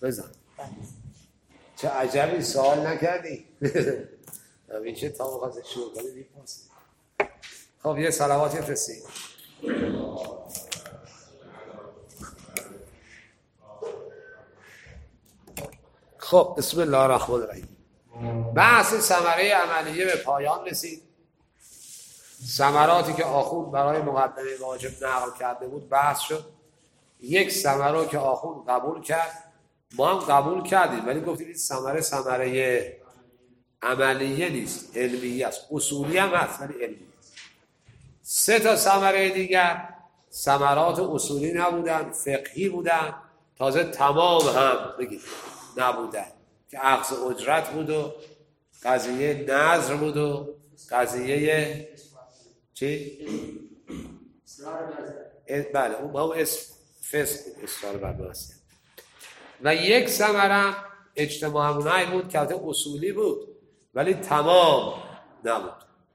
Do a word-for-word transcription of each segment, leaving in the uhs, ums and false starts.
بزن. چه عجبی سوال نکردی؟ همین چه تا مخواست شروع کنی بیپاسی. خب یه صلواتی فرستید. خب بسم الله الرحمن الرحیم. بحث ثمره عملیه به پایان رسید. ثمراتی که آخوند برای مقدمه واجب نقل کرده بود بحث شد. یک ثمره که آخوند قبول کرد، ما هم قبول کردیم، ولی گفتیم این ثمره ثمره عملیه نیست، علمیه است. اصولی هم هست ولی علمیه است. سه تا ثمره دیگر ثمرات اصولی نبودن، فقهی بودن، تازه تمام هم بگید نبودن که اخذ اجرت بود و قضیه نظر بود و قضیه چی؟ بله اون با اسم فسق اصرار بر معصیت. و یک ثمره اجتماع منعی بود که اصولی بود ولی تمام نبود.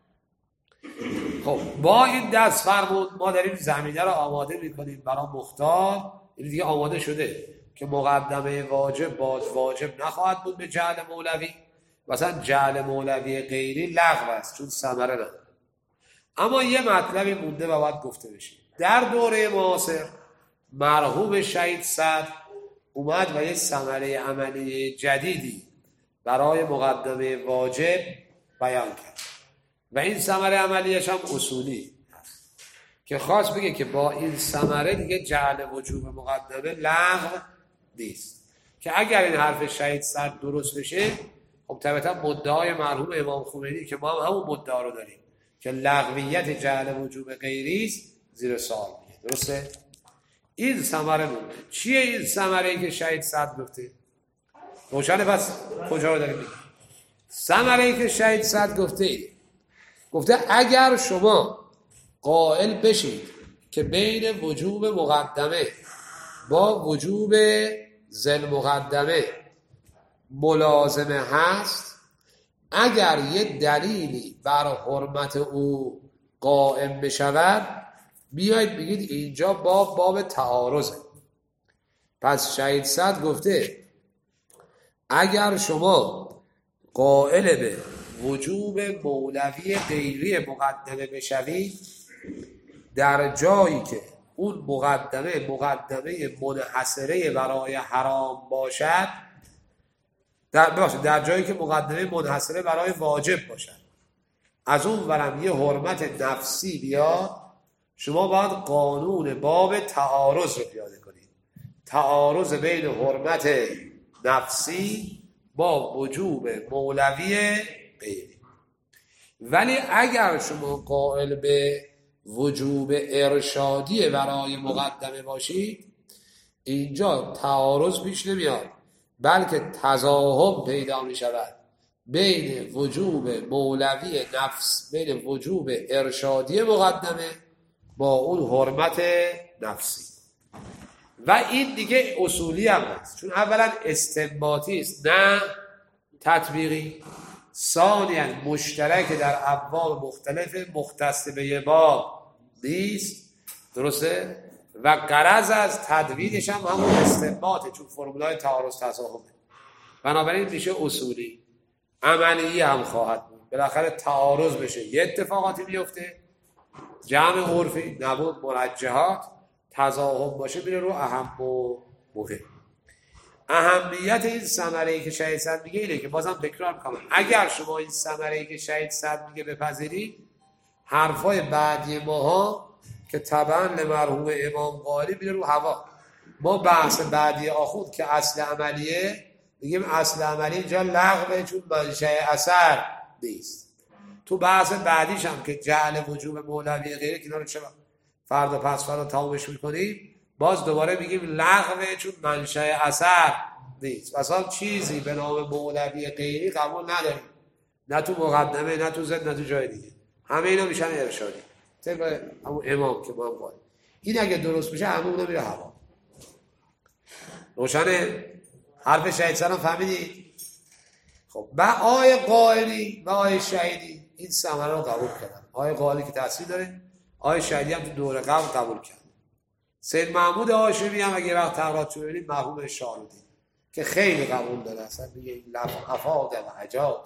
خب با این دست فرمود ما داریم زمینه رو آماده میکنیم برای مختار. این دیگه آماده شده که مقدمه واجب باز واجب نخواهد بود به جعل مولوی، مثلا جعل مولوی غیری لغو است چون ثمره نداره. اما یه مطلبی مونده و باید گفته بشه. در دوره معاصر مرحوم شهید صدر اومد و یه ثمره عملی جدیدی برای مقدمه واجب بیان کرد و این ثمره عملیش هم اصولی هست که خواست بگه که با این ثمره دیگه جعل وجوب مقدمه لغو نیست، که اگر این حرف شهید صدر درست بشه خب طبعا مدعای مرحوم امام خمینی که ما هم همون مدعا رو داریم که لغویت جعل وجوب غیری است زیر سوال میره. درسته؟ این ثمره مونده. چیه این ثمره‌ای که شهید صدر گفته؟ روشنه. پس کجا رو داریم میگیم؟ ثمره‌ای که شهید صدر گفته گفته اگر شما قائل بشید که بین وجوب مقدمه با وجوب ذل مقدمه ملازمه هست، اگر یه دلیلی بر حرمت او قائم بشود بیایید بگید اینجا باب باب تعارضه. پس شهید صدر گفته اگر شما قائل به وجوب مولوی غیری مقدمه بشوید در جایی که اون مقدمه مقدمه منحصره برای حرام باشد، در, در جایی که مقدمه منحصره برای واجب باشد، از اون ورم یه حرمت نفسی بیاد، شما باید قانون باب تعارض رو پیاده کنید. تعارض بین حرمت نفسی با وجوب مولوی غیری. ولی اگر شما قائل به وجوب ارشادی برای مقدمه باشید، اینجا تعارض پیش نمیاد بلکه تضاهم پیدا می شود بین وجوب مولوی نفس، بین وجوب ارشادی مقدمه با اون حرمت نفسی. و این دیگه اصولی هم هست چون اولا استنباطی است نه تطبیقی، ثانیا مشترک در ابواب مختلف مختص به یه باب نیست. درسته؟ و غرض از تدوینش هم همون استنباطه چون فرمولای تعارض تضاهمه. بنابراین میشه اصولی. عملی هم خواهد بود، بالاخره تعارض بشه یه اتفاقاتی میفته، جمع عرفی نبود مرجحات، تضاهم باشه میره رو اهم و مهم. اهمیت این ثمره‌ای که شهید صدر میگه اینه که بازم تکرار میکنم اگر شما این ثمره‌ای که شهید صدر میگه بپذیرید، حرفای بعدی ماها که طبعا لمرحوم امام غالی میره رو هوا. ما بحث بعدی آخوند که اصل عملیه میگیم اصل عملی اینجا لغوه چون منشأ اثر نیست. تو بحث بعدیش هم که جعل وجوب مولوی غیره که رو چرا فردا پس فردا تمامش میکنیم، باز دوباره میگیم لغوه چون منشأ اثر نیست. مثلا چیزی به نام مولوی غیری قبول نداریم، نه تو مقدمه نه تو ضد نه تو جای دیگه، همه اینا میشن ارشادی طبق همون امام که ما هم باید. این اگه درست بشه همه اونا میره هوا. روشنه؟ حرف شهید صدر فهمیدید؟ خب و آقای قائلی و آقای شهیدی این ثمره رو قبول کردن. آقای قائلی که تاثیر داره، آقای شهیدی هم تو دوره قبل قبول کرد. سید محمود هاشمی هم اگه وقت تقرات شو ببینید مرحوم شاهرودی که خیلی قبول داره، اصلا میگه لفافات و عجاد،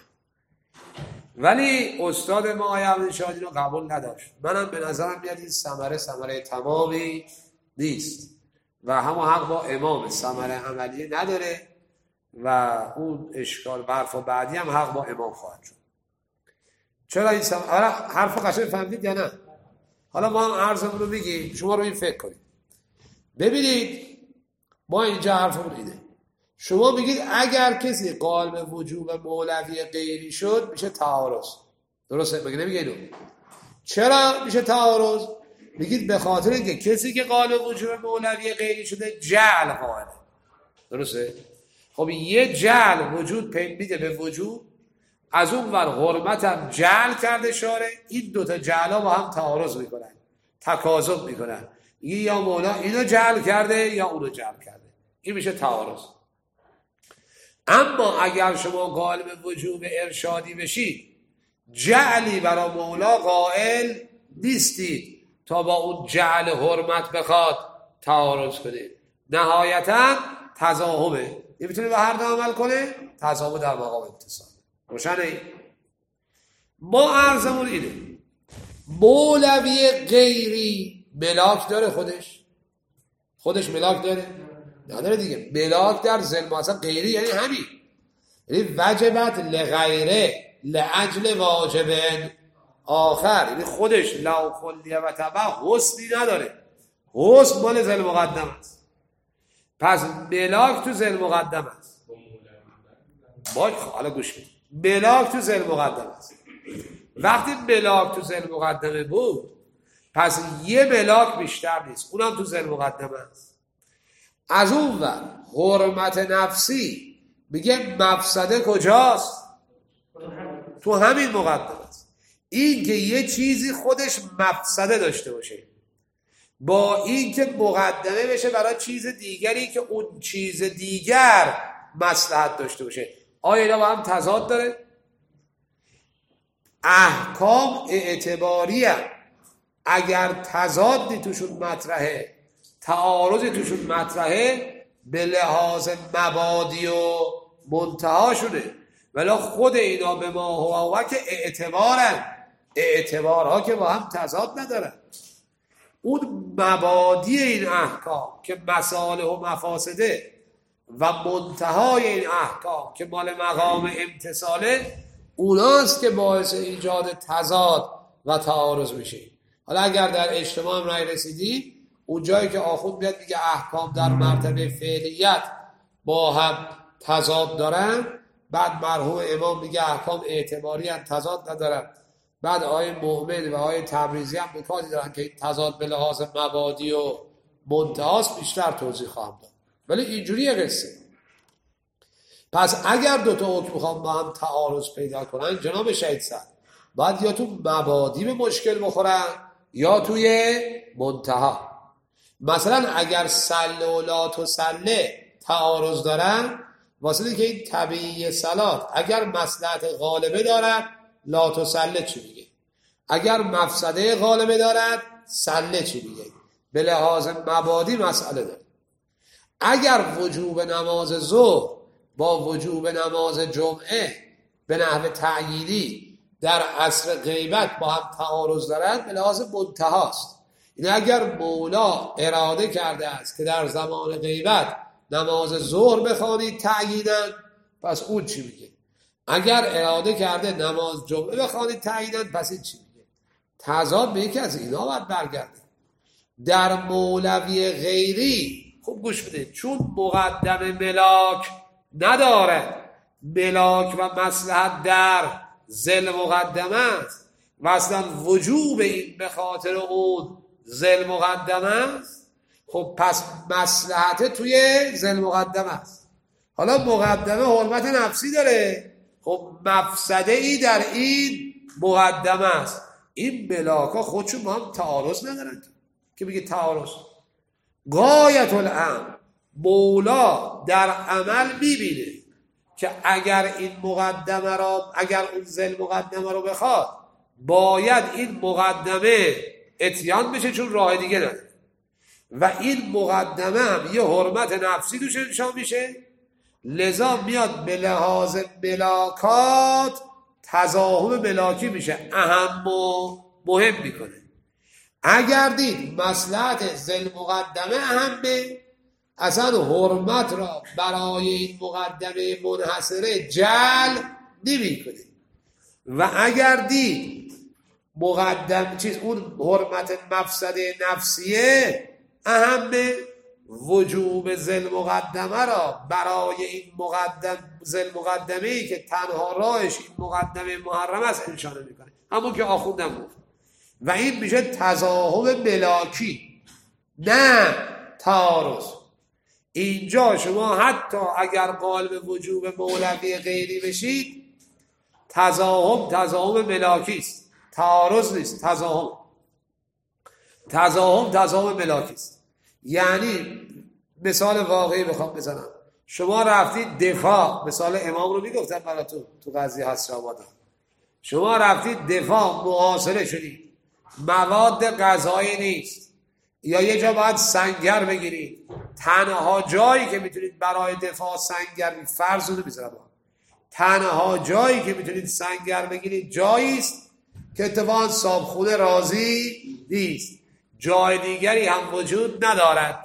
ولی استاد ما آقای عبدالشهادی رو قبول نداشت. منم به نظرم میاد این ثمره ثمره تمامی نیست و همون حق با امام ثمره عملی نداره و اون اشکال برف و بعدی هم حق با امام خواهد شد. چرا این ثمره؟ حالا حرف قشنگ فهمید یا نه؟ حالا ما هم عرضمون رو بگیم، شما رو این فکر کنید. ببینید ما اینجا حرفمون اینه، شما بگید اگر کسی قائل به وجوب مولوی غیری شد میشه تعارض، درسته؟ مگه نمیگه اینو؟ چرا میشه تعارض؟ میگید به خاطر اینکه کسی که قائل به وجوب مولوی غیری شده جعل قائله، درسته؟ خب یه جعل وجود میده به وجود، از اون ور حرمت هم جعل کرده شاره، این دوتا جعل ها با هم تعارض میکنن، تکاذب میکنن، یا مولا اینو جعل کرده یا اونو جعل کرده، این میشه تعارض. اما اگر شما قائل به وجوب ارشادی بشید، جعلی برای مولا قائل نیستید تا با اون جعل حرمت بخواد تعارض کنه، نهایتا تضاهمه، این میتونه به هر دو عمل کنه، تضاهم در مقام اتصال. روشنه؟ ما عرضمون اینه، مولوی غیری ملاک داره؟ خودش خودش ملاک داره؟ نداره دیگه. ملاک در ظلم اصلا غیری یعنی همین، یعنی وجبت لغیره لعجل واجبن آخر، یعنی خودش لا کلیه و تبع حسنی نداره، حسن مال ظلم مقدم است، پس ملاک تو ظلم مقدم است. باید حالا گوش کنید، ملاک تو ظلم مقدم است. وقتی ملاک تو ظلم مقدمه بود، پس یه ملاک بیشتر نیست، اونم تو ظلم مقدمه است. از اون ور حرمت نفسی میگه مفسده کجاست؟ تو همین مقدمه است. این که یه چیزی خودش مفسده داشته باشه با این که مقدمه بشه برای چیز دیگری که اون چیز دیگر مصلحت داشته باشه، آیا اینا با هم تضاد داره؟ احکام اعتباری هم اگر تضادی توشون مطرحه، تعارضی توشون مطرحه، به لحاظ مبادی و منتهاشونه، ولی خود اینا به ما هو هو که اعتبارن، اعتبارها که با هم تضاد ندارن. اون مبادی این احکام که مصالح و مفاسده و منتهای این احکام که مال مقام امتصاله، اوناست که باعث ایجاد تضاد و تعارض میشه. حالا اگر در اجتماع هم رای رسیدی، اون جایی که آخوند بیاد میگه احکام در مرتبه فعلیت با هم تضاد دارن، بعد مرحوم امام میگه احکام اعتباری هم تضاد ندارن، بعد آیه مؤمن و آیه تبریزی هم نکاتی دارن که تضاد به لحاظ مبادی و منتهاست، بیشتر توضیح خواهم داد. ولی اینجوریه قصه. پس اگر دوتا حکم میخوام با هم تعارض پیدا کنن، جناب شهید صاحب باید یا تو مبادی به مشکل بخورن یا توی منتها. مثلا اگر سله و لا تسله تعارض دارن، واسه که این طبیعی صلات اگر مصلحت غالبه دارد لا تسله چی میگه؟ اگر مفسده غالبه دارد سله چی میگه؟ به لحاظ مبادی مسئله داره. اگر وجوب نماز ظهر با وجوب نماز جمعه به نحو تعیینی در عصر غیبت با هم تعارض دارد، به لحاظ منتهاست. این اگر مولا اراده کرده است که در زمان غیبت نماز ظهر بخوانید تعیینا، پس اون چی میگه؟ اگر اراده کرده نماز جمعه بخوانید تعیینا، پس این چی میگه؟ تضاد به یکی از اینا باید برگرده. در مولوی غیری خوب گوش بدید، چون مقدم ملاک نداره، ملاک و مصلحت در ذل مقدمه است و اصلا وجوب این به خاطر اون ذل مقدمه است، خب پس مصلحت توی ذل مقدمه است. حالا مقدمه حرمت نفسی داره، خب مفسده ای در این مقدمه است. این ملاک ها خودشون با هم تعارض ندارن که بگه تعارض. غایت الامر مولا در عمل میبینه که اگر این مقدمه را، اگر اون ذل مقدمه رو بخواد، باید این مقدمه اتیان بشه چون راه دیگه نداره، و این مقدمه هم یه حرمت نفسی توش انشا میشه لذا میاد به لحاظ ملاکات تزاحم ملاکی میشه، اهم و مهم میکنه. اگر دید مصلحت ذی المقدمه اهمه، اصلا حرمت را برای این مقدمه منحصره جل نمی کنه. و اگر دید مقدم چیز اون حرمت مفسده نفسیه اهمه، وجوب ذی المقدمه را برای این مقدم ذی المقدمه‌ای که تنها راهش این مقدمه محرم است انشا نمی‌کنه، همون که آخوندم گفت. و این میشه تزاحم ملاکی نه تعارض. اینجا شما حتی اگر قائل وجوب مولوی غیری بشید، تزاحم تزاحم ملاکی است، تعارض نیست. تزاحم تزاحم تزاحم ملاکی است. یعنی مثال واقعی بخوام بزنم، شما رفتید دفاع، مثال امام رو میگفتم براتون تو قضیه حسر آبادان، شما رفتید دفاع محاصره شدید، مواد غذایی نیست، یا یه جا باید سنگر بگیرید، تنها جایی که میتونید برای دفاع سنگر بگیرید، فرض رو میذارم، تنها جایی که میتونید سنگر بگیرید جایی است که اتفاقا صابخونه راضی نیست، جای دیگری هم وجود ندارد.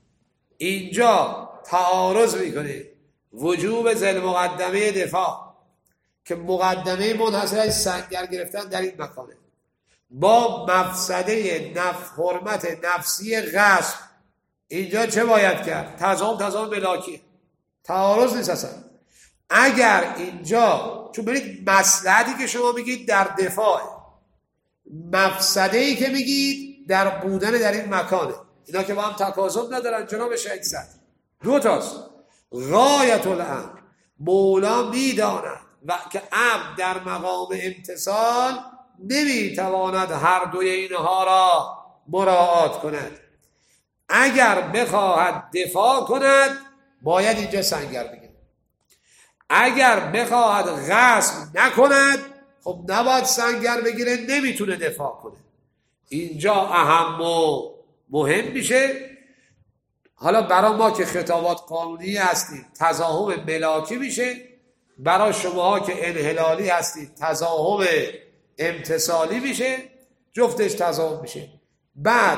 اینجا تعارض میکنه وجوب ذی المقدمه دفاع که مقدمه منحصر سنگر گرفتن در این مکانه با مفسده نف حرمت نفسی غصب. اینجا چه باید کرد؟ تزاحم تزاحم ملاکی، تعارض نیست اصلا. اگر اینجا چون برید مصلحتی که شما میگید در دفاع، مفسده‌ای که میگید در بودن در این مکانه، اینا که با هم تکاذب ندارن جناب شیخ صدر. دو تاست. غایت الامر، مولا میداند و که عبد در مقام امتثال نمیتواند هر دوی اینها را مراعات کند. اگر بخواهد دفاع کند باید اینجا سنگر بگیره، اگر بخواهد غصب نکند خب نباید سنگر بگیره، نمیتونه دفاع کنه. اینجا اهم و مهم میشه. حالا برای ما که خطابات قانونی هستید تزاحم ملاکی میشه، برای شماها که انحلالی هستید تزاحم امتصالی میشه، جفتش تزاحم میشه. بعد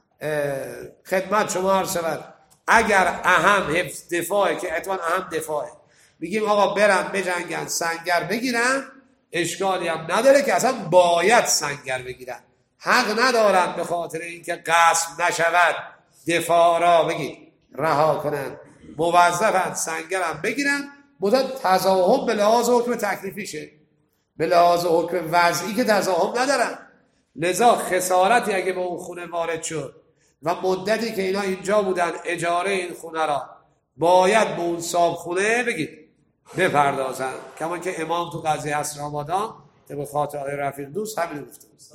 خدمت شما عرض شود اگر اهم حفظ دفاعه که اتوان اهم دفاعه، میگیم آقا برن بجنگن سنگر بگیرن، اشکالی هم نداره که اصلا باید سنگر بگیرن، حق ندارن به خاطر اینکه غصب نشود دفاع را بگید رها کنن، موظفن سنگر هم بگیرن. مدت تزاحم به لحاظ حکم تکلیفیشه، به لحاظ حکم وضعی که تزاحم ندارن. لذا خسارتی اگه به اون خونه وارد شد و مدتی که اینا اینجا بودن اجاره این خونه را باید به اون صاحب خونه بگید بپردازن، کما که امام تو قضیه حسر آبادان طبق خاطره رفیق دوست همین گفته است.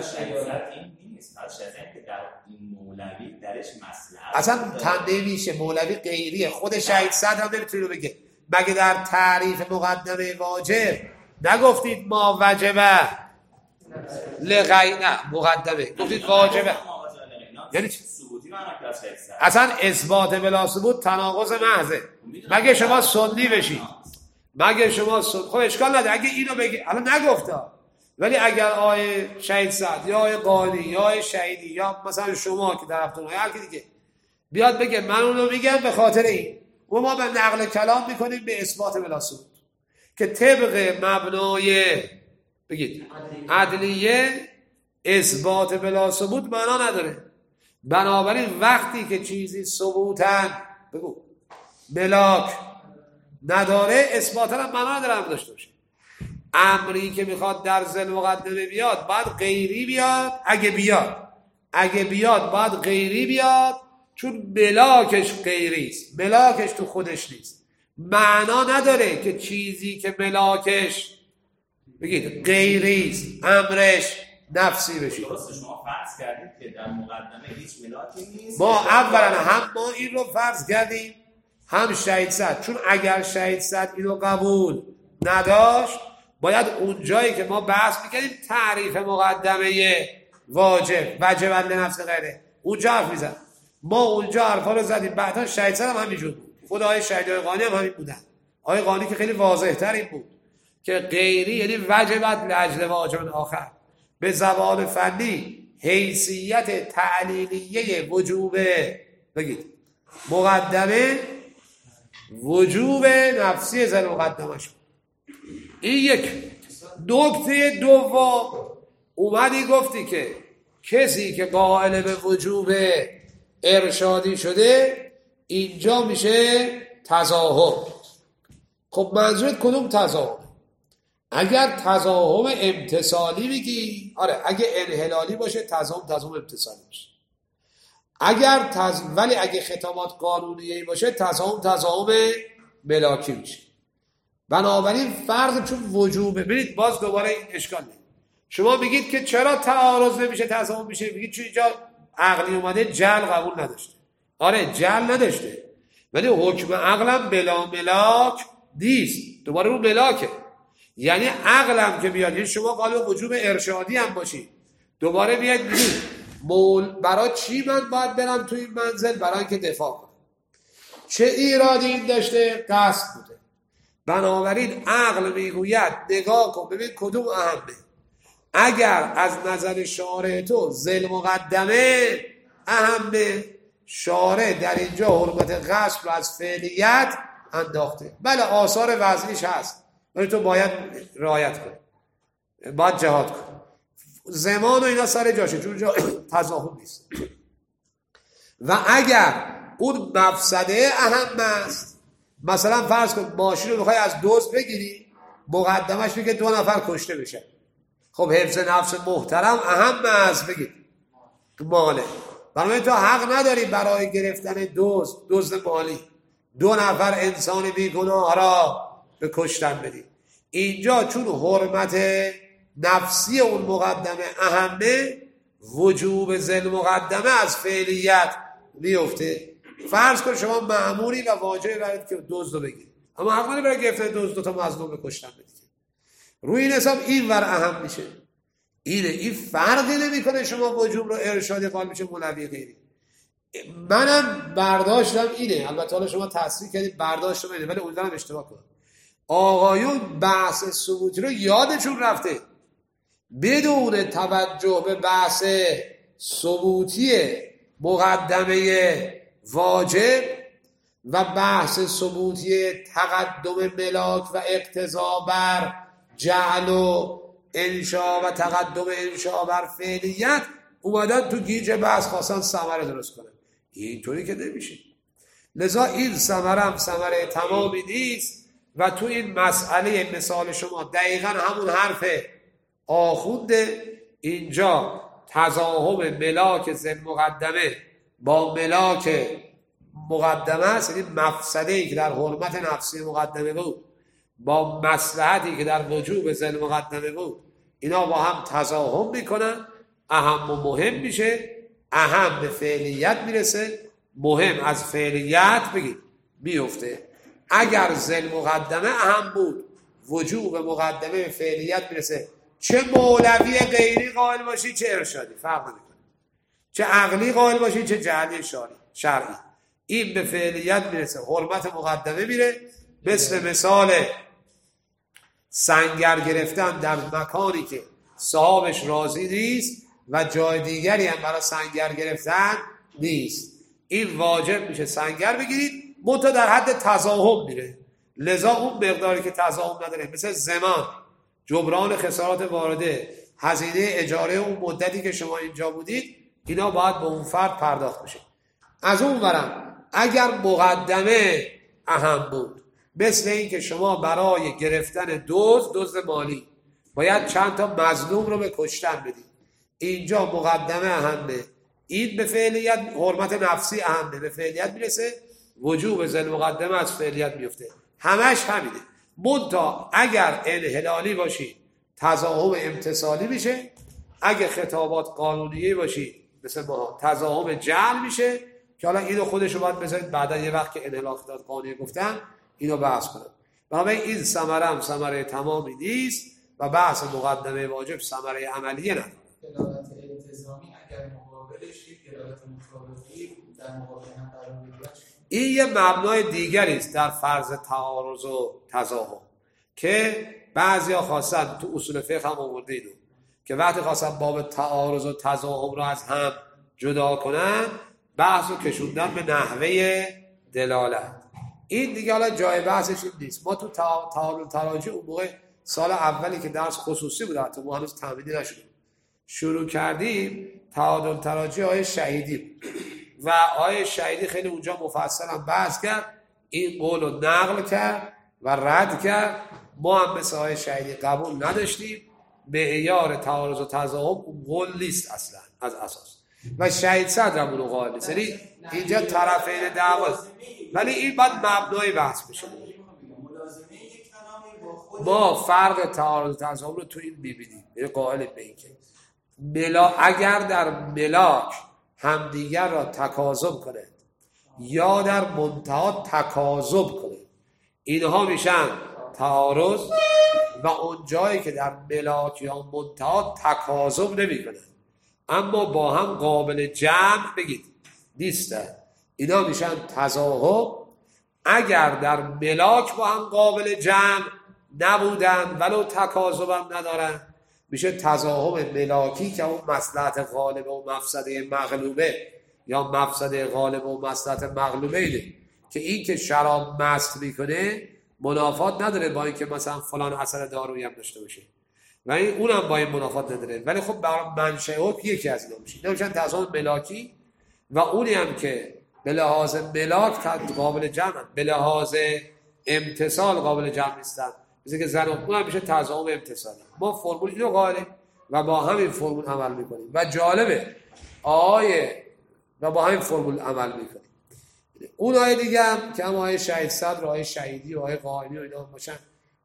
مولوی درش مصلحت اصلا تنده میشه، مولوی غیریه، خود شهید صدر هم نمیتونه بگه. مگه در تعریف مقدمه واجب نگفتید ما وجبه لغی نه مقدمه گفتید واجبه، یعنی اصلا اثبات بلا ثبوت تناقض محضه. مگه شما سنی بشید، مگه شما سنی، خب اشکال نداره اگه اینو بگی، الان نگفتا، ولی اگر آقای شهید سعد یا آقای قانی یا آقای شهیدی یا مثلا شما که طرفتون هر کی دیگه بیاد بگه من اونو میگم به خاطر این، و ما به نقل کلام میکنیم به اثبات بلا ثبوت که طبق مبنای بگید عدلیه اثبات بلا ثبوت معنا نداره. بنابراین وقتی که چیزی ثبوتن بگو ملاک نداره، اثباتن هم معنا نداره هم داشته باشه. امری که میخواد در ذیل مقدمه بیاد باید غیری بیاد، اگه بیاد اگه بیاد باید غیری بیاد، چون ملاکش غیریست، ملاکش تو خودش نیست. معنا نداره که چیزی که ملاکش بگید غیریست امرش نفسی بشید. درسته شما فرض کردید که در مقدمه هیچ ملاکی نیست. ما اولا هم ما این رو فرض کردیم هم شهید صدر، چون اگر شهید صدر اینو قبول نداشت باید اون جایی که ما بحث میکردیم تعریف مقدمه واجب وجب لنفس غیره اونجا حرف میزن، ما اونجا حرفا رو زدیم، بعدا شهید صدر هم همینجور بود خود آقای شهید قانی هم همین بودن. آقای قانی که خیلی واضح تر این بود که غیری یعنی وجبت لاجل واجب آخر، به زبان فنی حیثیت تعلیلیه وجوب بگید مقدمه وجوب نفسی زن مقدمش. این یک. نکته دوم اومدی گفتی که کسی که قائل به وجوب ارشادی شده اینجا میشه تظاهر. خب منظورت کدوم تظاهر؟ اگر تظاهر امتصالی بگی آره، اگه انحلالی باشه تظاهر تظاهر امتصالی باشه. اگر تز... ولی اگه خطابات قانونیه باشه تظاهر تظاهر ملاکی میشه. بنابراین فرق چون وجوبه. ببینید باز دوباره این اشکال نیست. شما میگید که چرا تعارض نمیشه تظاهر میشه؟ میگید چون اینجا عقلی اومده جل قبول نداشته. آره جل نداشته ولی حکم عقلم بلا ملاک نیست. دوباره رو ملاکه، یعنی عقلم که بیاد، یعنی شما قالب وجوب ارشادی هم باشید دوباره بیاد میگید مول برای چی من باید برم تو این منزل؟ برای اینکه دفاع کنم. چه ایرادی این داشته؟ قصد بوده. بنابراین عقل میگوید نگاه کن ببین کدوم اهمه. اگر از نظر شارع تو ذل مقدمه اهمه، شارع در اینجا حرمت غصب رو از فعلیت انداخته. بله آثار وضعیش هست ولی تو باید رعایت کنی، باید جهاد کنی. زمان و اینا سر جاشه چون جا تظاهر نیست. و اگر اون مفسده اهم است، مثلا فرض کن ماشین رو بخوای از دزد بگیری مقدمش میگه دو نفر کشته بشه، خب حفظ نفس محترم اهم است بگید ماله. برای تو حق نداری برای گرفتن دزد دزد مالی دو نفر انسان بیگناه را به کشتن بدی. اینجا چون حرمت نفسی اون مقدمه اهمه، وجوب ذل مقدمه از فعلیت میفته. فرض کن شما مأموری و واجبه برید که دزد رو بگیری، اما حق نداری برای گرفتن دزد دو تا مظلوم به کشتن بدی. روی این حساب این ور اهم میشه. اینه این فرقی نمیکنه شما وجوب رو ارشادی قائل میشه مولوی غیری. منم برداشتم اینه، البته حالا شما تصریح کردید برداشتم اینه ولی امیدوارم اشتباه کنم. آقایون بحث ثبوتی رو یادشون رفته، بدون توجه به بحث ثبوتی مقدمه واجب و بحث ثبوتی تقدم ملاک و اقتضا بر جعل و انشاء و تقدم انشاء بر فعلیت اومدن تو گیج بحث خواستن ثمره درست کنن. اینطوری که نمیشه. لذا این ثمره هم ثمره تمامی نیست و تو این مسئله مثال شما دقیقا همون حرف آخونده. اینجا تضاهم ملاک ذل مقدمه با ملاک مقدمه است، یعنی مفسده‌ای که در حرمت نفسی مقدمه بود با مصلحتی که در وجوب ذل مقدمه بود، اینا با هم تضاهم میکنن، اهم و مهم میشه. اهم به فعلیت میرسه، مهم از فعلیت بگید بیفته. اگر ذل مقدمه اهم بود، وجوب مقدمه به فعلیت میرسه. چه مولوی غیری قائل باشی چه ارشادی فرق نمیکنه، چه عقلی قائل باشی چه جعلی شرعی شرعی این به فعلیت میرسه، حرمت مقدمه میره. مثل مثال سنگر گرفتن در مکانی که صاحبش راضی نیست و جای دیگری هم برای سنگر گرفتن نیست، این واجب میشه سنگر بگیرید، منتها در حد تضاهم میره. لذا اون مقداری که تضاهم نداره مثل زمان، جبران خسارات وارده، هزینه اجاره اون مدتی که شما اینجا بودید، اینا باید به اون فرد پرداخت بشه. از اون ورم اگر مقدمه اهم بود، مثل این که شما برای گرفتن دزد دزد مالی باید چند تا مظلوم رو به کشتن بدید، اینجا مقدمه اهمه، این به فعلیت حرمت نفسی اهمه، به فعلیت میرسه، وجوب ذل مقدمه از فعلیت میفته. همش همینه. منتها اگر انحلالی باشی تضاهم امتصالی میشه، اگه خطابات قانونیه باشی مثل ما تضاهم جعل میشه، که حالا اینو خودشو باید بذارید بعدا یه وقت که انحلال خطابات قانونی گفتن اینو بحث کنم. بنابراین این ثمره هم ثمره تمامی نیست و بحث مقدمه واجب ثمره عملیه نداره. دلالت التزامی اگر مقابلش یک دلالت مطابقی در مقابل هم قرار بگیرد این یه مبنای دیگری است در فرض تعارض و تضاهم که بعضیا خواستن تو اصول فقه هم آورده اینو که وقتی خواستن باب تعارض و تضاهم را از هم جدا کنن بحث رو کشوندن به نحوه دلالت. این دیگه حالا جای بحثش این نیست. ما تو تعارض تراجی اون موقع سال اولی که درس خصوصی بود حتی ما هنوز تمرینی نشدیم شروع کردیم تعادل تراجی آیه شهیدی و آیه شهیدی خیلی اونجا مفصل هم بحث کرد، این قول رو نقل کرد و رد کرد. ما هم مثل آیه شهیدی قبول نداشتیم، معیار تعارض و تضاهم اون قول نیست اصلا از اساس و شهید صدر هم اونو قائل نیست، یعنی اینجا طرفین دعوا، ولی این باید مبنای بحث بشه. ما فرق تعارض و تضاهم رو تو این می‌بینیم، یعنی قائل به این که ملا اگر در ملاک همدیگر را تکاذب کنه یا در منتها تکاذب کنه اینها میشن تعارض و اون جایی که در ملاک یا منتها تکاذب نمیکنه اما با هم قابل جمع بگید نیستن اینا میشن تضاهم. اگر در ملاک با هم قابل جمع نبودن ولو تکاذب هم ندارن میشه تضاهم ملاکی که اون مصلحت غالب و مفسده مغلوبه یا مفسده غالب و مصلحت مغلوبه ایده که این که شراب مست میکنه منافات نداره با این که مثلا فلان اثر دارویی هم داشته باشه و این اونم با این منافات نداره، ولی خب برای منشأ حکم یکی از اینا میشه. اینا میشن تضاهم ملاکی و اونی هم که به لحاظ ملاک قابل جمع به لحاظ امتصال قابل جمع نیستن، مثل که زن و خون هم میشه تضاهم امتصالی. ما فرمول اینو قائلیم و با همین فرمول عمل میکنیم و جالبه آیه و با همین فرمول عمل میکنیم. اون آیه دیگه هم که هم آیه شهید صدر و آیه شهیدی و آیه قائمی و اینا باشن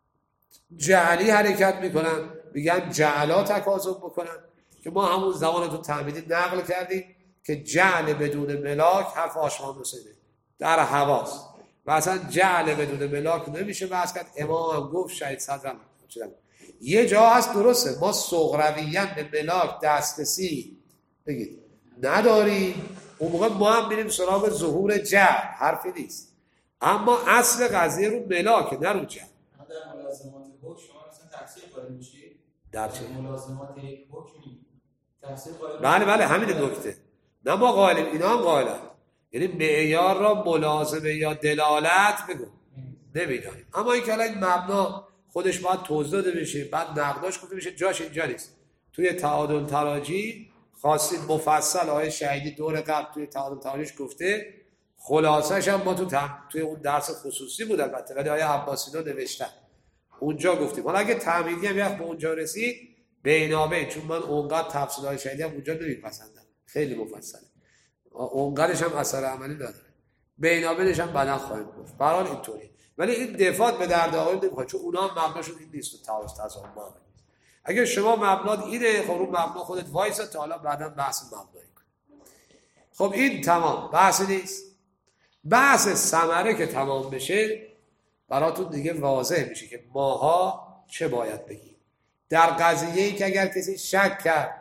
جعلی حرکت میکنن، میگن جعلا تکاذب بکنن که ما همون زمان تو تعمیدی نقل کردیم که جعل بدون ملاک حرف آشغال حسینه در حواس و اصلا جعل بدون ملاک نمیشه بحث کرد. امام هم گفت شهید صدر هم یه جا هست درسته ما صغرویاً به ملاک دسترسی بگید نداریم، اون موقع ما هم میریم سراغ ظهور جعل، حرفی نیست، اما اصل قضیه رو ملاک نه رو جعل. در ملازمات حکم شما مثلا تفسیر قائل میشید؟ در چه؟ ملازمات حکمی تفسیر قائل. بله بله همین نکته. نه ما قائلیم اینا هم قائلن، یعنی معیار را ملازمه یا دلالت بگو نمیدانیم، اما این که الان این مبنا خودش باید توضیح داده بشه بعد نقداش گفته بشه جاش اینجا نیست. توی تعادل تراجی خواستید مفصل آیه شهیدی دور قبل توی تعادل تراجیش گفته، خلاصش هم ما تو تم... توی اون درس خصوصی بود البته ولی آیه عباسینا نوشتن اونجا گفتیم. حالا اگه تعمیدی هم یخ به اونجا رسید بینابین، چون من اونقدر تفصیل آیه شهیدی هم اونجا نمیپسندم خیلی مفصله، اونقدرش هم اثر عملی نداره، بینابینش هم بعدا خواهیم گفت. برحال اینطوری، ولی این دفاع به درد آقایون نمیخواد چون اونا هم مبناشون این نیست و تعارض تضاهم با هم. اگه شما مبنات اینه خب رو مبنا خودت وایسا تا حالا بعدا بحث مبنایی کن. خب این تمام بحث نیست. بحث ثمره که تمام بشه براتون دیگه واضح میشه که ماها چه باید بگیم در قضیه‌ای که اگر کسی شک کرد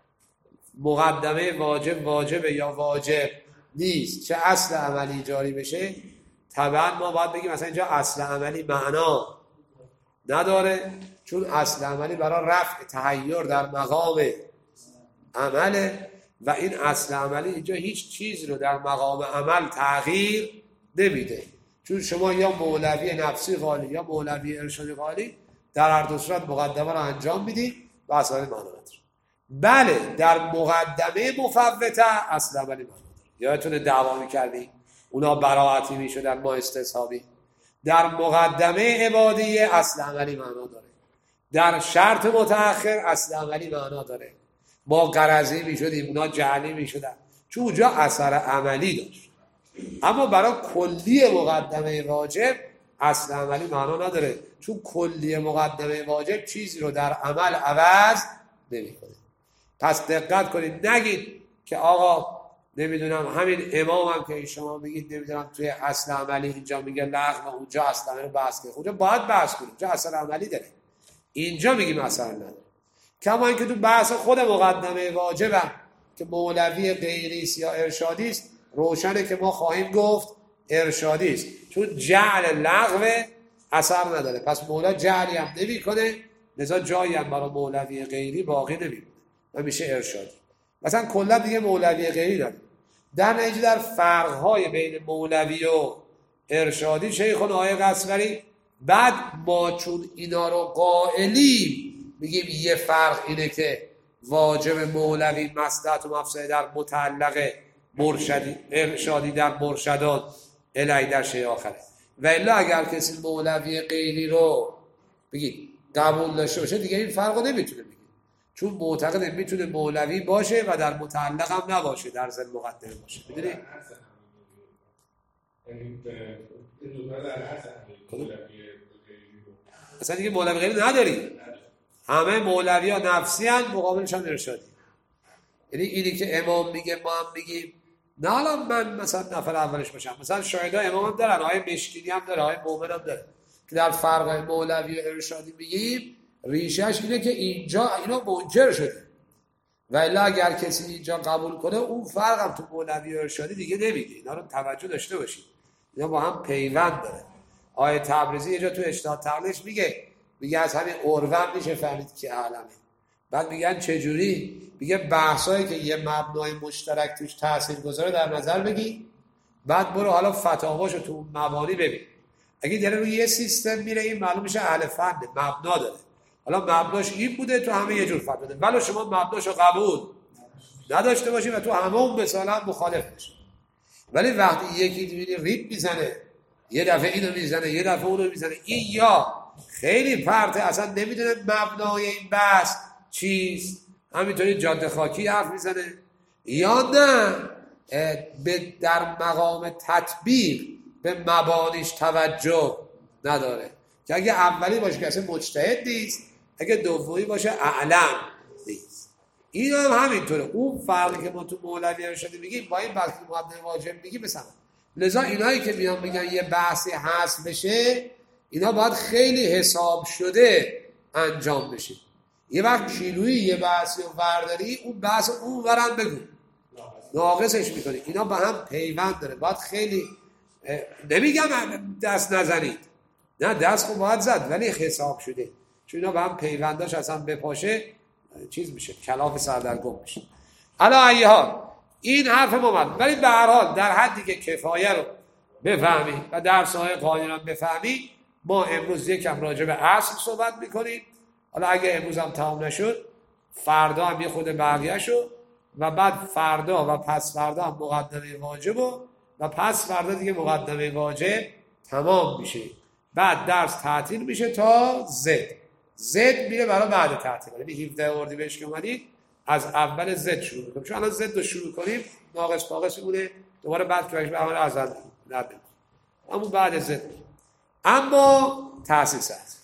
مقدمه واجب واجبه یا واجب نیست چه اصل عملی جاری بشه، طبعا ما باید بگیم مثلا اینجا اصل عملی معنا نداره چون اصل عملی برای رفع تحیر در مقام عمله و این اصل عملی اینجا هیچ چیز رو در مقام عمل تغییر نمیده، چون شما یا مولوی نفسی قالی یا مولوی ارشادی قالی در هر دو صورت مقدمه رو انجام میدید و اصل عملی معنا نداره. بله در مقدمه مفوته اصل عملی معنا داره. یادتونه دعوا می‌کردیم اونا براعتی میشدن ما استصحابی. در مقدمه عبادیه اصل عملی معنا داره، در شرط متأخر اصل عملی معنا داره. ما غرضی میشدیم اونا جعلی میشدن چون اونجا اثر عملی داشت، اما برای کلی مقدمه واجب اصل عملی معنا نداره چون کلی مقدمه واجب چیزی رو در عمل عوض نمی‌کنه. پس دقت کنید نگید که آقا نمیدونم همین امام هم که شما میگید نمیدونم توی اصل عملی اینجا میگه لغو و اونجا اصل عملی بحث کنید. اونجا باید بحث کنید، اونجا اصل عملی داره، اینجا میگیم اصل نداره. کما اینکه تو بحث خود مقدمه واجبم که مولوی غیریست یا ارشادیست روشنه که ما خواهیم گفت ارشادی است، چون جعل لغو اثر نداره. پس مولا جعلی هم نمی کنه، لذا جایی هم برای مولوی غیری باقی نمی و میشه ارشادی. مثلا کلا دیگه مولوی غیری داریم. در نتیجه در فرقهای بین مولوی و ارشادی شیخ آقای قصوری بعد ما چون اینا رو قائلیم میگیم یه فرق اینه که واجب مولوی مصلحت و مفسده در متعلق مرشدی ارشادی در مرشدان الی در شیء آخره. و الا اگر کسی مولوی غیری رو بگید قبول داشته باشه دیگه این فرق رو نمیتونه بگید، چون معتقد میتونه مولوی باشه و در متعلق هم نباشه، در ضمن مقدمه باشه. میدونی؟ اصلا دیگه مولوی غیری نداری، همه مولوی ها نفسی هن، مقابلش هم ارشادی. یعنی اینی که امام میگه ما هم میگیم نه الان من مثلا نفر اولش باشم، مثلا شاهدها امام هم دارن، آقای مشکینی هم داره، آقای مومن هم داره که در فرق مولوی و ارشادی میگیم ریشش اینه که اینجا اینا منکر شده و الا اگر کسی اینجا قبول کنه اون فرق هم تو مولوی و ارشادی دیگه نمیگه. اینا رو توجه داشته باشید، اینا با هم پیوند داره. آیه تبریزی یه جا تو اشتاد تقلیش میگه میگه از همین عروه میشه فهمید که عالمه. بعد میگن چجوری؟ میگه بحثایی که یه مبنای مشترک توش تأثیر گذاره در نظر بگی، بعد برو حالا فتاواشو تو اون مبانی ببین. اگه دیگه روی یه سیستم میره این معلوم میشه اهل فن مبنا داره، حالا مبناش این بوده تو همه یه جور فتوا بده، ولی شما مبناشو قبول نداشته باشی و تو همه اون مثلا مخالف بشی. ولی وقتی یکی دیگه ریپ میزنه، یه دفعه اینو میزنه یه دفعه اونو میزنه، این یا خیلی پرته اصلا نمیدونه مبنای این بحث چیست، همینطوری جاده خاکی حرف میزنه، یا نه به در مقام تطبیق به مبانیش توجه نداره که اگه اولی باشه که اصلا مجتهد نیست، اگه دومی باشه اعلم نیست. این هم همینطوره. اون فرقی که ما تو مولوی ارشادی میگیم با این بحث مقدمه واجب میگیم مثلا. لذا اینایی که میان میگن یه بحثی هست بشه، اینا باید خیلی حساب شده انجام بشه. یه وقت کیلویی یه بحثی و ورداری اون بحث اون ورم بگو ناقصش میکنی. اینا با هم پیوند داره، باید خیلی نمیگم دست نزنید، نه دست خود باید زد ولی حساب شده، چون اینا با هم پیونداش اصلا بپاشه چیز میشه، کلاف سردرگم میشه. حالا ایها این حرف ما، ولی به هر حال در حدی که کفایه رو بفهمی و درس‌های قانون هم بفهمی، ما امروز یکم راجع به اصل صحبت میکنیم. حالا اگه امروز هم تمام نشد فردا هم یه خود بقیه شو و بعد فردا و پس فردا هم مقدمه واجب و, و پس فردا دیگه مقدمه واجب تمام میشه. بعد درس تعطیل میشه تا زد زد میره برای بعد تعطیل. یعنی هفده اردیبهشت که اومدید از اول زد شروع میکنیم، چون الان زد رو شروع کنیم ناقص ناقص میمونه، دوباره بعد که بشه به عمل ازل نبیم اما بعد زد. اما تأسیس هست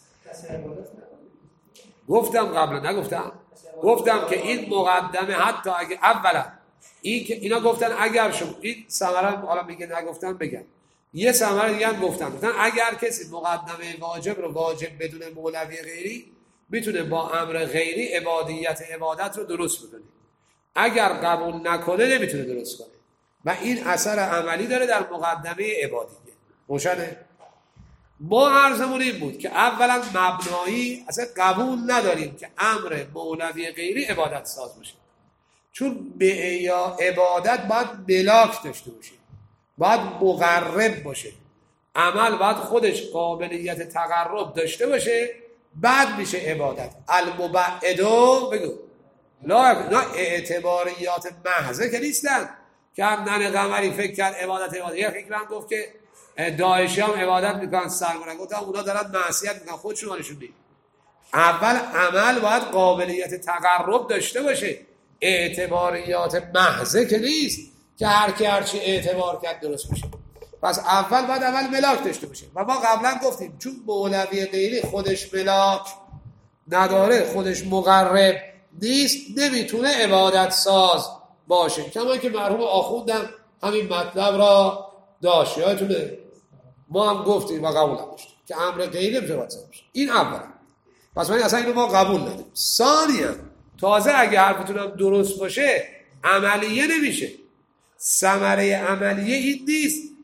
گفتم قبلا نگفتم گفتم که این مقدمه حتی اگه اولا این که اینا گفتن اگر شما این ثمره حالا میگه نگفتن بگم یه ثمره دیگه هم گفتن گفتن اگر کسی مقدمه واجب رو واجب بدون مولوی غیری میتونه با امر غیری عبادیت عبادت رو درست بکنه، اگر قبول نکنه نمیتونه درست کنه و این اثر عملی داره در مقدمه عبادیه. روشنه؟ ما عرضمون این بود که اولا مبنایی اصلا قبول نداریم که امر مولوی غیری عبادت ساز باشه، چون به یا عبادت باید ملاک داشته باشه، باید مقرب باشه، عمل باید خودش قابلیت تقرب داشته باشه، بعد میشه عبادت. المبعدو بگو لا نه اعتباریات محضه که نیستن که هم نن قمری فکر کرد عبادت عبادت. یه فکر من گفت که داعشی هم عبادت میکنن سرگرن، گفتم اونا دارن معصیت میکنن خودشون حالشون دید. اول عمل باید قابلیت تقرب داشته باشه، اعتباریات محضه که نیست که هر کی هر چی اعتبار کرد درست میشه. پس اول باید اول ملاک داشته باشه و ما قبلا گفتیم چون مولوی غیری خودش ملاک نداره، خودش مقرب نیست، نمیتونه عبادت ساز باشه. کما که مرحوم آخوندم همین مطلب را داشت، یادتونه ما هم گفتیم و قبول داشتیم که امر غیری نمیتونه عبادت ساز باشه. این اولا. پس من اصلا اینو ما قبول نداریم. ثانیاً تازه اگه حرفتون هم درست باشه عملیه نمیشه. ثمره عملیه این نیست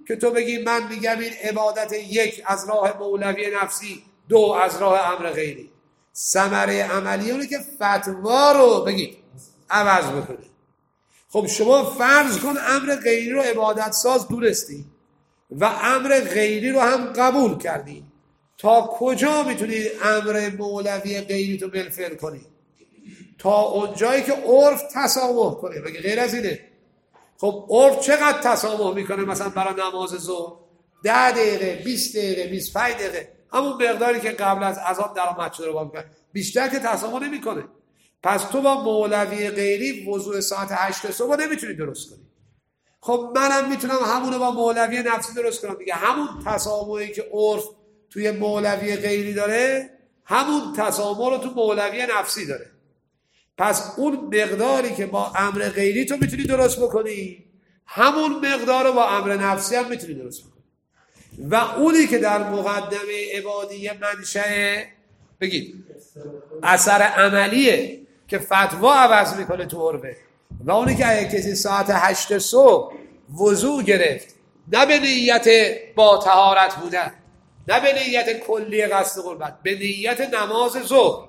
که تو بگی من میگم این عبادت یک از راه مولوی نفسی، دو از راه امر غیری. ثمره عملی اونه که فتوا رو بگید عوض بکنه. خب شما فرض کن امر غیری رو عبادت ساز دونستی و امر غیری رو هم قبول کردی، تا کجا میتونی امر مولوی غیری تو بالفعل کنی؟ تا اونجایی که عرف تسامح کنه. مگه غیر از اینه؟ خب عرف چقدر تسامح میکنه؟ مثلا برای نماز ظهر ده دقیقه، بیست دقیقه، بیست و پنج دقیقه، همون مقداری که قبل از اذان درآمد شده رو میکنه، بیشتر که تسامح نمیکنه. پس تو با مولوی غیری وضوء ساعت هشت صبح نمیتونی درست کنی. خب منم میتونم همونو با مولوی نفسی درست کنم دیگه. همون تسامحی که عرف توی مولوی غیری داره، همون تسامح رو تو مولوی نفسی داره. پس اون مقداری که با امر غیری تو میتونی درست بکنی، همون مقدار رو با امر نفسی هم میتونی درست بکنی. و اونی که در مقدمه عبادی منشأ بگید اثر عملیه که فتوا عوض میکنه تو عرفه، و اونی که اگه کسی ساعت هشت صبح وضو گرفت، نه به نیت با طهارت بودن، نه به نیت کلی قصد قربت، به نیت نماز ظهر،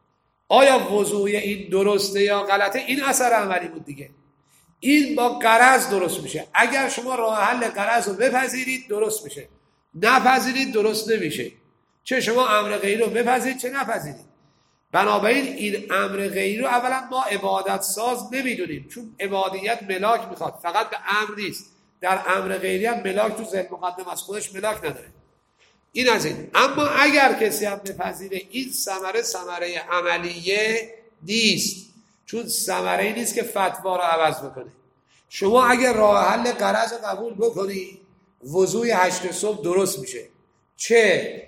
آیا وضوی این درسته یا غلطه؟ این اثر عملی بود دیگه. این با غرض درست میشه. اگر شما راه حل غرض رو بپذیرید درست میشه، نپذیرید درست نمیشه. چه شما امر غیری رو بپذیرید چه نپذیرید. بنابراین این امر غیری رو اولا ما عبادت ساز نمیدونیم، چون عبادیت ملاک میخواد، فقط به امر نیست. در امر غیری هم ملاک تو ذهن مقدم از خودش ملاک نداره. این از این. اما اگر کسی هم بپذیره این ثمره ثمره عملیه نیست، چون ثمره نیست که فتوا رو عوض بکنه. شما اگر راه حل غرض قبول بکنی، وضوی هشت صبح درست میشه، چه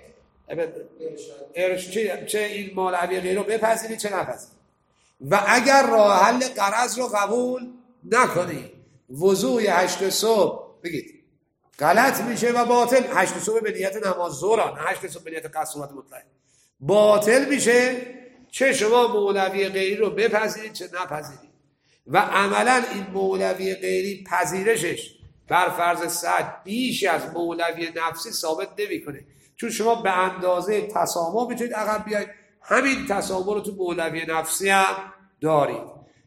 چه, چه این مولوی غیر رو بپذیری چه نپذیری. و اگر راه حل غرض رو قبول نکنی، وضوی هشت صبح بگید غلط میشه و باطل. هشت صبح به نیت نماز ظهر، نه هشت صبح به نیت قصد صورت مطلق، باطل میشه. چه شما مولوی غیری رو بپذیرید چه نپذیرید. و عملا این مولوی غیری پذیرشش بر فرض صحت بیش از مولوی نفسی ثابت نمیکنه، چون شما به اندازه تسامح میتونید عقب بیاید، همین تسامح رو تو مولوی نفسی هم دارید.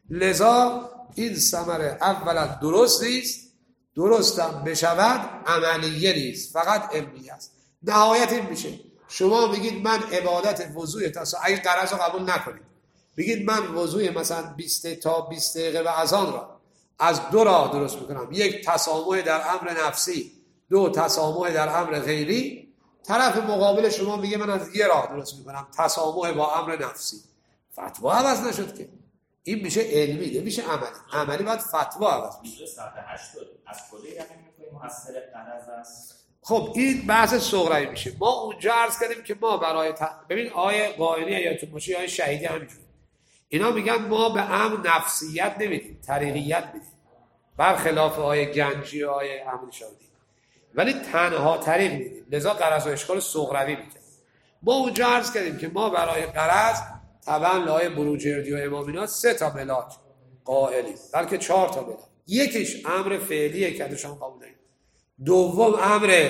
لذا این ثمره اولا درست نیست، درستم بشود عملیه نیست، فقط علمی است. نهایت این میشه شما بگید من عبادت وضوی تسامح، اگه غرض رو قبول نکنید، بگید من وضوی مثلا بیست تا بیست دقیقه و اذان را از دو راه درست میکنم، یک تسامح در امر نفسی، دو تسامح در امر غیری. طرف مقابل شما میگه من از یه راه درست میکنم، تسامح با امر نفسی. فتوا عوض نشد که. این میشه علمی، نمیشه عملی. عملی باید فتوا عوض بشه. از کجا یعنی میگیم مؤثر غرض است؟ خب این بحث صغرایی میشه. ما اونجا عرض کردیم که ما برای ت... ببین آیه قائلی یادتون باشه، آیه شهیدی همینجوره. اینا میگن ما به امر نفسیت نمیدیم، طریقیت میدیم، برخلاف آیه گنجی و آیه امر شادی، ولی تنها طریق میدیم. لذا غرض و اشکال صغروی میکنه. ما اونجا عرض کردیم که ما برای غرض طبعا لای بروجردی و امام اینا سه تا ملاک قائلی، بلکه چهار تا ملاک. یکیش امر فعلیه که ازشان قبول داریم، دوم امر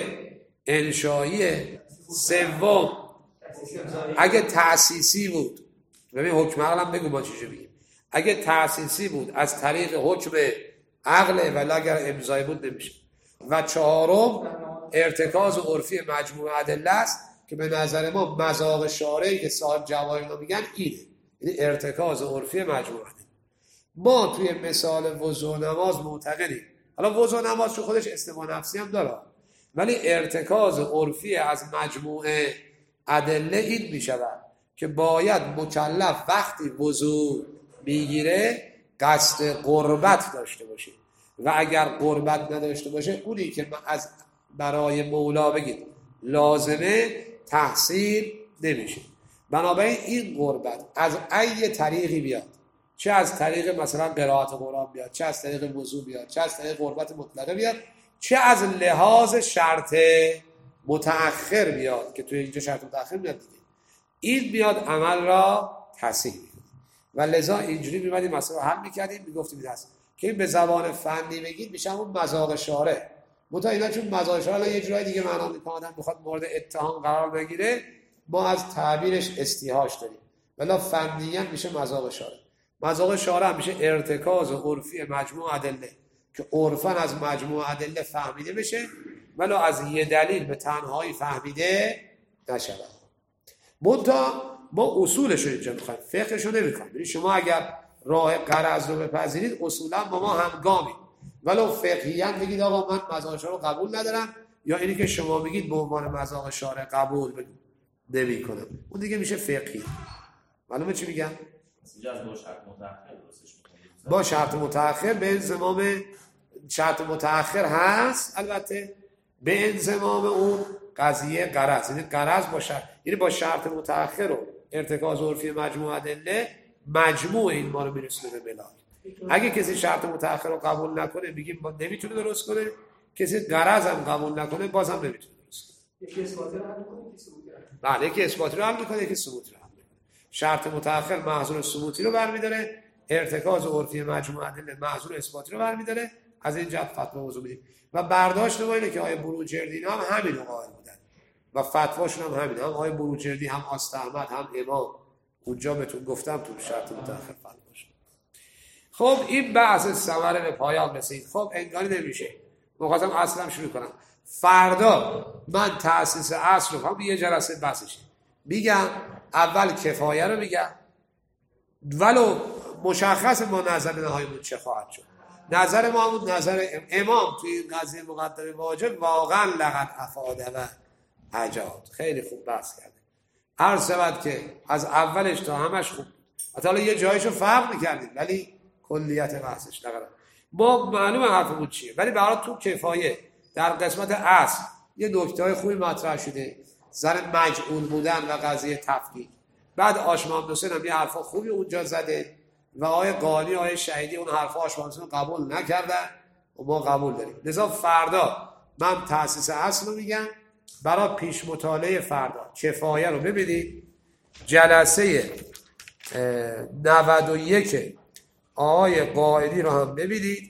انشاییه، سوم اگه تأسیسی بود، ببین حکم عقل هم بگو ما چیزی بگیم، اگه تأسیسی بود از طریق حکم عقل، ولی اگر امضایی بود نمیشه. و چهارم ارتکاز عرفی مجموع ادله است که به نظر ما مذاق شارعی که صاحب جواهر میگن اینه، یعنی ارتکاز عرفی مجموع ادله. ما توی مثال وضو نماز معتقدیم، حالا وضو نماز چون خودش استماع نفسی هم داره، ولی ارتکاز عرفی از مجموع ادله این میشود که باید مکلف وقتی وضو میگیره قصد قربت داشته باشه، و اگر قربت نداشته باشه اونی که از برای مولا بگید لازمه تحصیل نمیشه. بنابراین این قربت از ای طریقی بیاد، چه از طریق مثلا قرائت قرآن بیاد، چه از طریق وضو بیاد، چه از طریق قربت مطلقه بیاد، چه از لحاظ شرط متأخر بیاد که توی اینجا شرط متأخر میاد دیگه، این بیاد عمل را تصحیح میکنه. و لذا اینجوری میمدیم مثلا حل میکردیم، میگفتیم این هست که این به زبان فنی بگید میشه همون مذاق شارع. متا اینا چون مزاج شارع یه جورای دیگه معنا میکنه، آدم میخواد مورد اتهام قرار بگیره، ما از تعبیرش استیحاش داریم، ولی فنیاً میشه مذاق شارع. مذاق شارع میشه ارتکاز عرفی مجموع ادله که عرفاً از مجموع ادله فهمیده بشه ولی از یه دلیل به تنهایی فهمیده نشود. متا ما اصولش رو اینجا میخوایم، فقهش رو نمیخوایم. یعنی شما اگر راه غرض رو بپذیرید اصولا با ما همگامید، ولو فقهیاً بگید آقا من مذاق شارع رو قبول ندارم، یا اینی که شما بگید به عنوان مذاق شارع قبول نمی‌کنم، اون دیگه میشه فقهی. معلومه چی میگم؟ با شرط متأخر درستش می‌کنید. با شرط متأخر به انضمام شرط متأخر هست، البته به انضمام اون قضیه غرض، یعنی غرض با شرط، یعنی با شرط متأخر و ارتکاز عرفی مجموع ادله مجموع این ما رو میرسونه به ملاک. اگه کسی شرط متأخر رو قبول نکنه میگیم ما نمیتونه درست کنه، کسی غرض هم قبول نکنه بازم نمیتونه درست کنه. یکی اثباتی رو حل می‌کنه، یکی ثبوتی رو. بله، یکی اثباتی رو حل میکنه، یکی ثبوتی رو حل میکنه. شرط متأخر محظور ثبوتی رو برمی‌داره، ارتکاز عرفی مجموع ادله محظور اثباتی رو برمی‌داره. از این جهت فتوا موضوع میدیم و برداشت ما اینه که آقای بروجردی هم همین رو قائل بودن و فتواشون هم همین، هم آقای بروجردی هم آست احمد هم امام اونجا بهتون گفتم تو شرط متأخر فتواش. خب این بحث ثمره به پایان رسید. خب انگاری نمیشه، می‌خواستم اصلا شروع کنم. فردا من تأسیس اصل رو هم یه جلسه بحثش میگم. اول کفایه رو میگم، ولو مشخص ما نظر نهاییمون چه خواهد شد. نظر ما بود نظر امام توی این قضیه مقدمه واجب واقعا لقد افاده و عجاد، خیلی خوب بحث کرده. عرض شود که از اولش تا همش خوب، حتی یه جایشو فرق میکردیم ولی کلیت بحثش لقد ما معلومه حرفمون چیه، ولی برای تو کفایه در قسمت اصل یه نکته‌های خوبی مطرح شده، سر مجعول بودن و قضیه تفکیک. بعد آشمان حسین هم یه حرفا خوبی اونجا زده و آقای قانی آقای شهیدی اون حرفا آشمان حسین قبول نکردن و ما قبول داریم. لذا فردا من تأسیس اصل رو میگم، برای پیش مطالعه فردا کفایه رو ببینید. جلسه نود و یک آقای قائدی رو هم ببینید،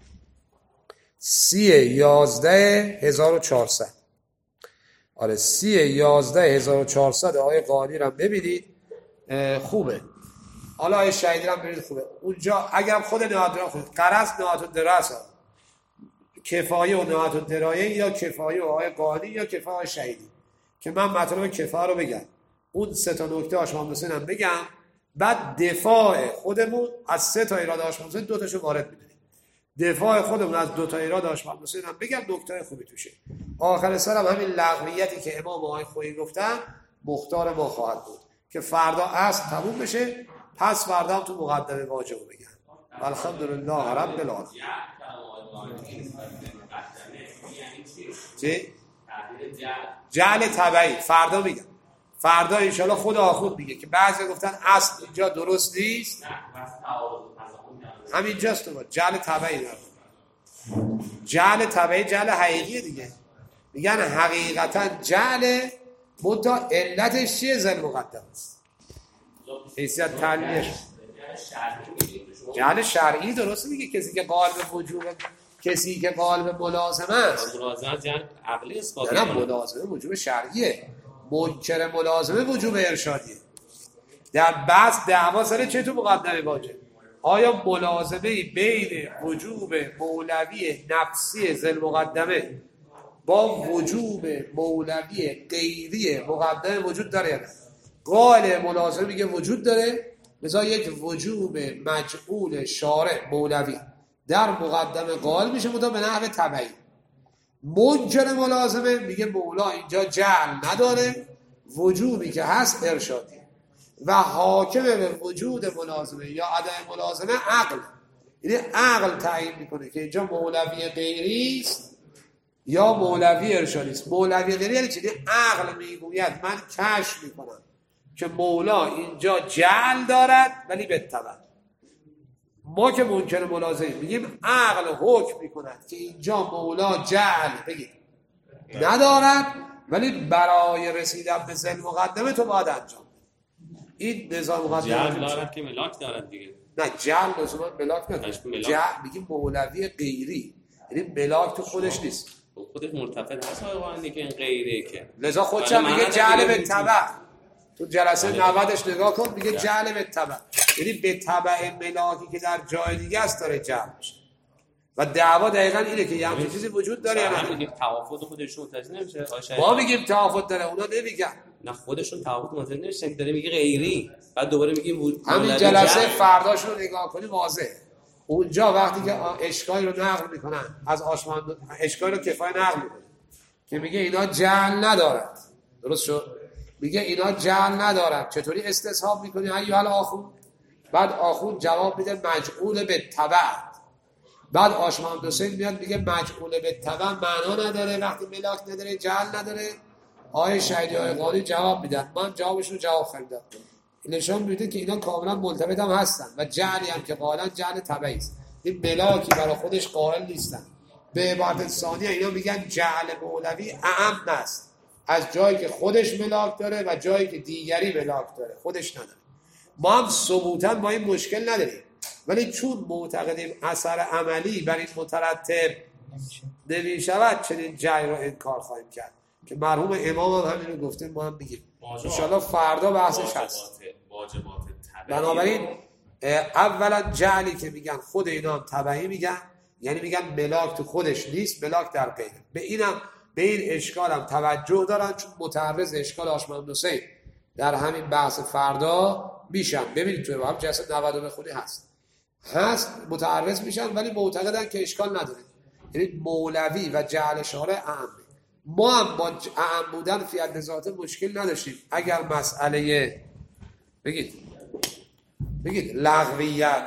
سی یازده هزار و چهارصد. آره سی یازده هزار و چهارصد آقای قائدی رو هم ببینید، خوبه. حالا آقای شهیدی رو هم ببینید خوبه. اونجا اگر خود نهاد را خود قرص نهاد درس کفایه و نهاد درایه یا کفایه و آقای قائدی یا کفایه آقای شهیدی، که من مطلب کفایه رو بگم، اون سه تا نکته آشمان حسین هم بگم، بعد دفاع خودمون از سه تا ایراد آشمان حسین دو تاشو وارد می‌کنیم. دفاع خودمون از دو تا ایراد آشمان حسین هم بگم، نکته خوبی توشه. آخر سرم همین لغویتی که امام آقای خویی گفتن مختار ما خواهد بود که فردا اصل تموم بشه، پس فردا هم تو مقدمه واجب رو بگم. الحمدلله رب العالمین. چی؟ جعل تبعی فردا میگم. فردا انشالله خود آخوند میگه که بعضی گفتن اصل اینجا درست نیست، همینجاست تو جعل تبعی دارد. جعل تبعی جعل حقیقیه دیگه، میگن حقیقتا جعل منتها علتش چیه؟ زل مقدم است، حیثیت تعلیلش جعل شرعی درست میگه. کسی که قالب وجوب، کسی که قالب ملازمه است، ملازمه جعل عقلی اثبات نه ملازمه وجوب شرعیه، منکر ملازمه وجوب ارشادیه. در بحث دعوا سر چه تو مقدمه واجب؟ آیا ملازمه بین وجوب مولوی نفسی ذل مقدمه با وجوب مولوی غیری مقدمه وجود داره یا نه؟ قال ملازمه میگه وجود داره، لذا یک وجوب مجعول شارع مولوی در مقدمه قال میشه مطابق به نحو تبعی. منکر ملازمه میگه مولا اینجا جعل نداره، وجوبی که هست ارشادی و حاکم به وجود ملازمه یا عدم ملازمه عقل، یعنی عقل تعیین میکنه که اینجا مولوی غیری است یا مولوی ارشادی است. مولوی غیری یعنی چی؟ عقل میگوید من کشف میکنم که مولا اینجا جعل دارد ولی بالتبع. ما که منکر ملازمه میگیم عقل حکم میکند که اینجا مولا جعل بگید ندارد ولی برای رسیدن به ذل مقدمه تو باید انجام. این نظام مقدمه جعل دارد که ملاک دارد دیگه. نه جعل لزوما ملاک نداره. جعل میگیم مولوی غیری، یعنی ملاک تو خودش نیست. خودش مرتفع هست آقا که این غیره که لذا خودش هم میگه جعل به تبع. تو جلسه نودش نگاه کن میگه جعل به تبع، یعنی به تبع ملاکی که در جای دیگه است داره جعل میشه. و دعوا دقیقاً اینه که یه همچین چیزی وجود داره یا نه. میگیم توافق خودشون متوجه نمیشه. ما میگیم توافق داره، اونا نمیگن. نه خودشون توافق متوجه نمیشن، داره میگه غیری، بعد دوباره میگیم همین جلسه فرداش رو نگاه کنی واضحه. اونجا وقتی که اشکایی رو نقل میکنن از آشمند، اشکایی رو کفایه نقل میکنن که میگه اینا جعل ندارد، درست شد؟ میگه اینا جعل ندارد. چطوری استصحاب میکنی ایها الاخون؟ بعد آخون جواب میده مجعول به تبع. بعد آشمند حسین میاد میگه مجعول به تبع معنا نداره وقتی ملاک نداره، جعل نداره. آیه شهیدی آیه قاری جواب میدن، من جوابشون جواب خریدم. نشان میده که اینا کاملا ملتفت هم هستن و جعلی هم که قائلن جعل تبعی است. این ملاکی برای خودش قائل نیستن. به عبارت ثانیه اینا میگن جعل مولوی اعم است، از جایی که خودش ملاک داره و جایی که دیگری ملاک داره خودش نداره. ما هم ثبوتاً با این مشکل نداریم، ولی چون معتقدیم اثر عملی بر این مترتب نمیشود چنین جعل رو انکار خواهیم کرد که مرحوم امام هم همین رو گفته، ما هم بگیم انشاءالله فردا بحثش هست. بنابراین اولا جعلی که میگن خود اینا هم تبعی میگن، یعنی میگن ملاک تو خودش نیست، ملاک در غیره. به اینم به این اشکال هم توجه دارن چون متعرض اشکال آشمند حسین در همین بحث فردا میشن. ببینید توی هم جلسه نود به خودی هست هست متعرض میشن، ولی معتقدن که اشکال نداره، یعنی مولوی و جعل شارع اعمه. ما هم با اعم بودن فی حد ذات مشکل نداشتیم اگر مسئله بگید بگید لغویت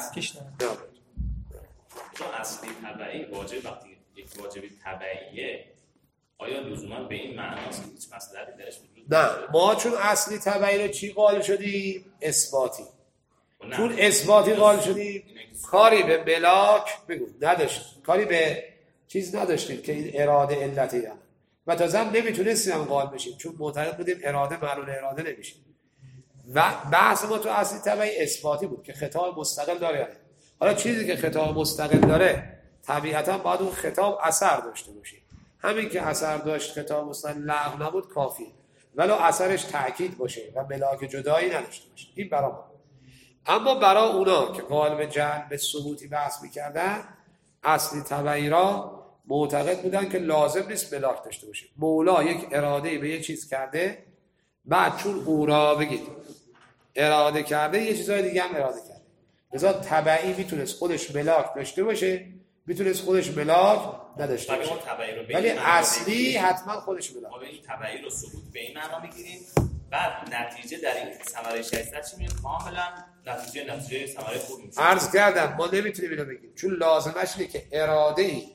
چون اصلی تبعی واجب وقتی یک واجبی تبعیه آیا لزوما به این معناست که هیچ مصدری درش وجود نه؟ ما چون اصلی تبعی رو چی قائل شدیم؟ اثباتی. چون اثباتی قائل شدیم کاری به ملاک بگو نداشتیم، کاری به چیز نداشتیم که این اراده علتی هم و تا زم نمیتونستیم هم قائل بشیم چون معتقد بودیم اراده معلول اراده نمیشیم. و بحث ما تو اصلی تبعی اثباتی بود که خطاب مستقل داره. حالا چیزی که خطاب مستقل داره طبیعتا باید اون خطاب اثر داشته باشه. همین که اثر داشت خطاب مستقل لغو نبود کافیه، ولی اثرش تأکید باشه و ملاک جدایی نداشته باشه. این برای ما. اما برای اونا که قائل به جعل به ثبوتی بحث میکردن اصلی تبعی را معتقد بودن که لازم نیست ملاک داشته باشه. مولا یک اراده به یه چیز کرده، بعد چون او را بگید اراده کرده یه چیزای دیگه هم اراده کرده، لذا تبعی میتونست خودش ملاک داشته باشه، میتونست خودش ملاک نداشته باشه، ولی اصلی حتما خودش ملاک. ما به این تبعی رو ثبوت به این معنا میگیریم، بعد نتیجه در این ثمره شایسته چی میشه؟ کاملا نتیجه نتیجه ثمره خوب میشه. عرض کردم ما نمیتونیم اینو بگیم چون لازمش اینه که اراده ای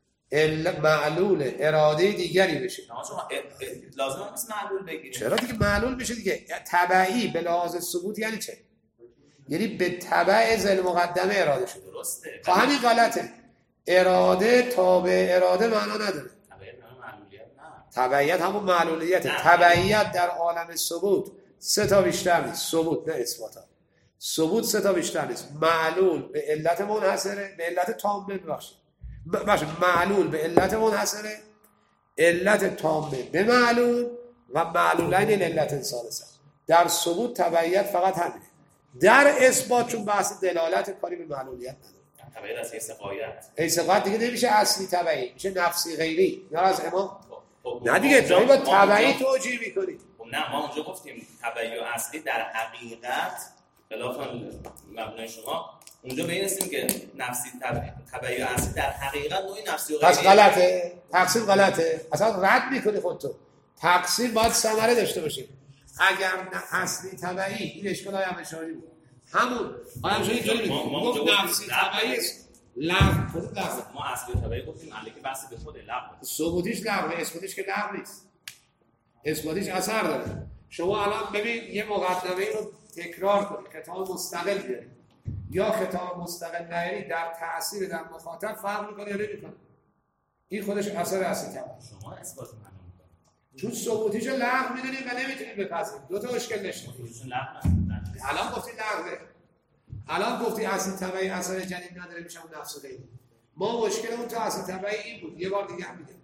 معلول اراده دیگری بشه. لازم نیست معلول بگیریم. چرا دیگه معلول بشه دیگه؟ تبعی به لحاظ ثبوت یعنی چه؟ یعنی به تبع ذل مقدمه اراده شده. درسته. خب همین غلطه. اراده تابع اراده معنا نداره. تبعیت همون معلولیت نه. تبعیت همون معلولیت. تبعیت در عالم ثبوت سه تا بیشتر نیست. ثبوت نه اثبات. ثبوت سه تا بیشتر نیست. معلول به علت منحصره، به علت تامه باشه. باشه معلول به علت منحصره، علت تامه به معلول و معلولین علت ثالثه. در ثبوت تبعیت فقط همینه. در اثبات چون بحث دلالت کاری به معلولیت نداره. تبعیت از حیث قایت. حیث قایت دیگه نمیشه اصلی تبعی، میشه نفسی غیری. نه از امام. نه دیگه جایی با تبعی توجیه میکنی. نه ما اونجا گفتیم تبعی و اصلی در حقیقت خلاف مبنای شما اونجا به این هستیم که نفسی تبعی و اصلی در حقیقت نوعی نفسی و غیری. پس غلطه. تقسیم غلطه. اصلا رد میکنی خودتو. تقسیم باید ثمره داشته باشه. اگر اصلی تبعی این اشکال های همشاری بود همون های همشاری اینجوری میگه گفت نفسی تبعی لغو خود لغو. ما اصلی تبعی گفتیم علیه که بحث به خود لغو ثبوتیش لغوه، اثباتیش که لغو نیست، اثباتیش اثر داره. شما الان ببین یه مقدمه رو تکرار کنید، خطاب مستقل بیارید یا خطاب مستقل نیارید در تأثیر در مخاطب فرق میکنه یا نمیکنه. این خودش اثر اصلی تبعی. شما اثبات منو چون ثبوتیشو لغو میدونیم و نمیتونیم بپذیریم. دو تا اشکال داشته. الان گفتی لغوه، الان گفتی اصلی تبعی اثر جدید نداره میشه اون نفس غیری. ما مشکلمون تو اصلی تبعی این بود. یه بار دیگه هم میگم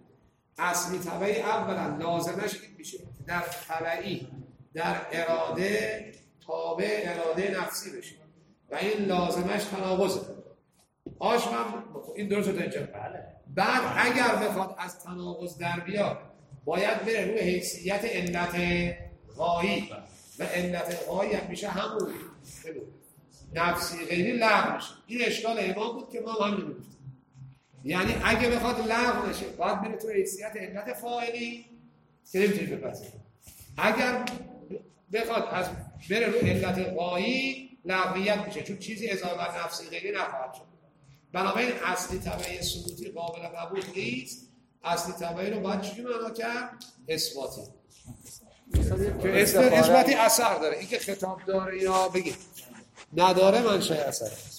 اصلی تبعی اولا لازمش این میشه که در تبعی در اراده تابع اراده نفسی بشه و این لازمش تناقضه. آش من این درست تا اینجا. بعد اگر بخواد از تناقض در بیاد باید بره روی حیثیت علت غایی و علت غایی هم میشه همون نفسی غیری لغو میشه. این اشکال امام بود که ما هم نمی‌گفتیم. یعنی اگه بخواد لغو نشه باید بره تو حیثیت علت فاعلی که نمیتونی بپذیری. اگر بخواد از بره روی علت غایی لغویت میشه چون چیزی اضافه نفسی غیری نخواهد شد. بنابراین اصلی تبعی ثبوتی قابل قبول نیست. اصلی تبعی رو باید چی معنا کرد؟ اثباتی. که اثباتی اثر داره. این که خطاب داره یا بگید نداره منشأ اثر.